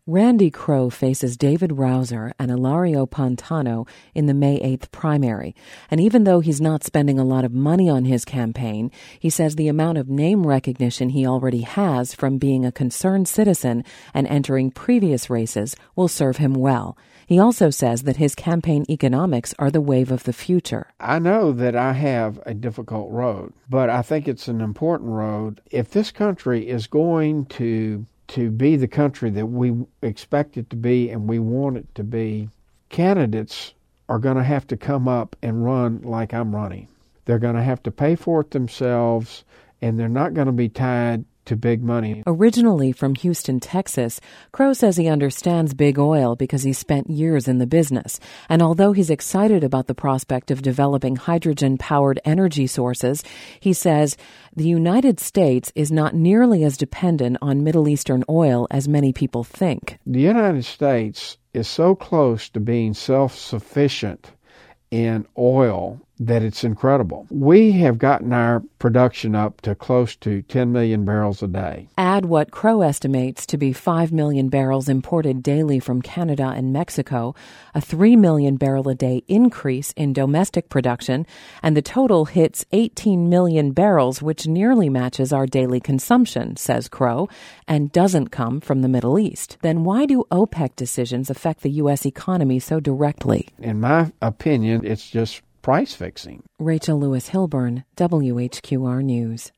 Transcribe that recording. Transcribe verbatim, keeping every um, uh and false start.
Randy Crowe faces David Rouser and Ilario Pantano in the May eighth primary. And even though he's not spending a lot of money on his campaign, he says the amount of name recognition he already has from being a concerned citizen and entering previous races will serve him well. He also says that his campaign economics are the wave of the future. I know that I have a difficult road, but I think it's an important road. If this country is going to to be the country that we expect it to be and we want it to be, candidates are going to have to come up and run like I'm running. They're going to have to pay for it themselves, and they're not going to be tied to big money. Originally from Houston, Texas, Crowe says he understands big oil because he spent years in the business. And although he's excited about the prospect of developing hydrogen-powered energy sources, he says the United States is not nearly as dependent on Middle Eastern oil as many people think. The United States is so close to being self-sufficient in oil that it's incredible. We have gotten our production up to close to ten million barrels a day. Add what Crowe estimates to be five million barrels imported daily from Canada and Mexico, a three million barrel a day increase in domestic production, and the total hits eighteen million barrels, which nearly matches our daily consumption, says Crowe, and doesn't come from the Middle East. Then why do OPEC decisions affect the U S economy so directly? In my opinion, it's just price fixing. Rachel Lewis Hilburn, W H Q R News.